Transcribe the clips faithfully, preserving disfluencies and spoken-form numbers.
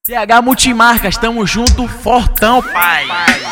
C H Multimarcas, tamo junto, fortão, pai.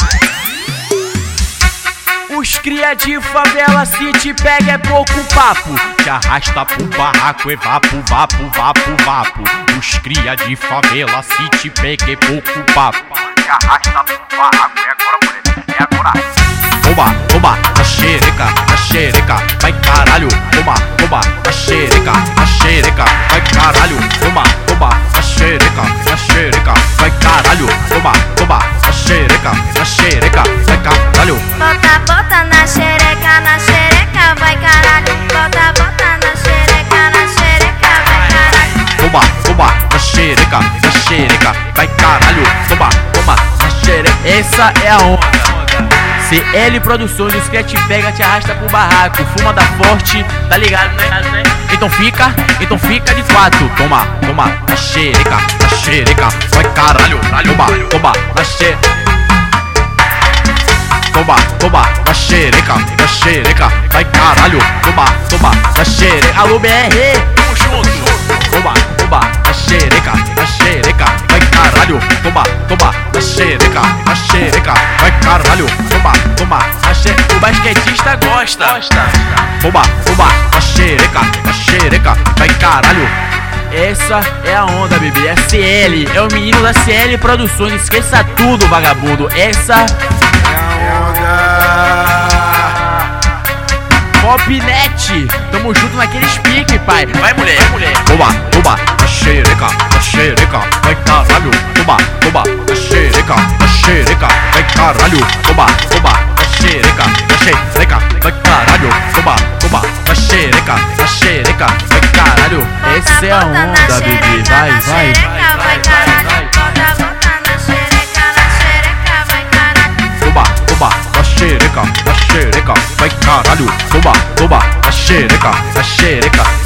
Os cria de favela, se te pega é pouco papo. Te arrasta pro barraco, é vapo, vapo, vapo, vapo. Os cria de favela, se te pega é pouco papo. Te arrasta pro barraco, é agora, mulher, é agora. Toma, toma, a xereca, a xereca, vai caralho. Toma, toma, a xereca, a xereca, vai caralho. Toma, toma, a xereca, a xereca, vai caralho. Toma, toma, a xereca, a xereca, vai caralho. Bota, bota na xereca, na xereca, vai caralho. Bota, bota na xereca, na xereca, vai caralho. Toma, toma, a xereca, a xereca, vai caralho. Toma, toma, a xereca. Essa é a onda. C L Produções, os que te pega, te arrasta pro barraco. Fuma da forte, tá ligado, né? Então fica, então fica de quatro. Toma, toma, a xereca, a xereca, vai caralho. Toma, toma, a xereca. Toma, toma, a xereca, a xereca, vai caralho. Toma, toma, a xereca. Alô B R, tamo junto. Toma, toma, a xereca, a xereca, vai caralho. Toma, toma, a xereca, a xereca, vai caralho. Toma, toma, a xereca. O basquetista gosta. Toma, toma, a xereca, a xereca, vai caralho. Essa é a onda, bebê, é C L, é o menino da C L Produções, esqueça tudo, vagabundo. Essa é a onda. Popnet, tamo junto naqueles pique, pai. Vai, mulher, vai, mulher. Toma, toma, a xereca, a xereca, vai caralho. Toma, toma, a xereca, a xereca, vai caralho. Toma, toma, a xereca, a xereca, vai caralho. Toma, toma, a xereca, a xereca, vai caralho. Essa é a onda, bebê, vai, vai, vai, vai, vai. Bota, bota na xereca, na xereca, vai caralho. Toma, toma, a xereca, a xereca, vai caralho. Toma, toma, a xereca, a xereca,